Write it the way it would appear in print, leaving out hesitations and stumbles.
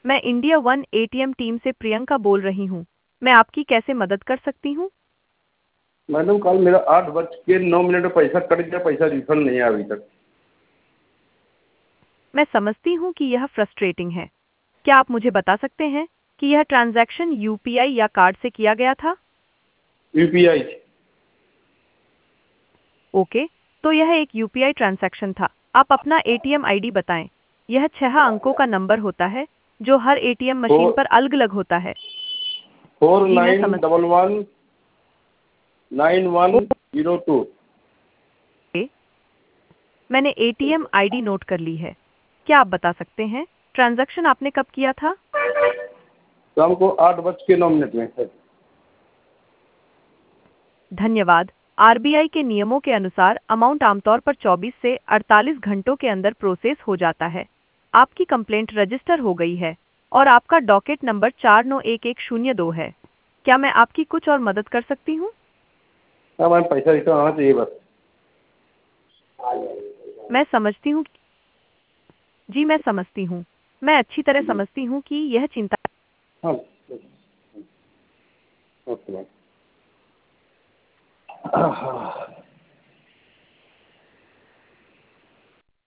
मैं India one ATM team से प्रियंका बोल रही हूँ। मैं आपकी कैसे मदद कर सकती हूँ? मैडम कल मेरा 8:09 में पैसा कट गया, पैसा रिफंड नहीं आया अभी तक। मैं समझती हूँ कि यह फ्रस्ट्रेटिंग है। क्या आप मुझे बता सकते हैं कि यह ट्रांजैक्शन यूपीआई या कार्ड से किया गया था? यूपीआई। ओके, तो यह एक यूपीआई ट्रांजैक्शन था। आप अपना एटीएम आईडी बताएं। यह 6 अंकों का नंबर होता है जो हर एटीएम मशीन पर अलग-अलग होता है। जी मैं समझ 49119102। गई। मैंने एटीएम आईडी नोट कर ली है। क्या आप बता सकते हैं ट्रांजैक्शन आपने कब किया था? शाम को 8:09 में है। धन्यवाद। आरबीआई के नियमों के अनुसार अमाउंट आमतौर पर 24 से 48 घंटों के अंदर प्रोसेस हो जाता है। आपकी कंप्लेंट रजिस्टर हो गई है और आपका डॉकेट नंबर 491102 है। क्या मैं आपकी कुछ और मदद कर सकती हूँ? हाँ मैम, पैसा रिटर्न आना चाहिए बस। मैं समझती हूँ। जी मैं समझती हूँ। मैं अच्छी तरह जी। समझती हूँ कि यह चिंता। हाँ। Okay ma'am.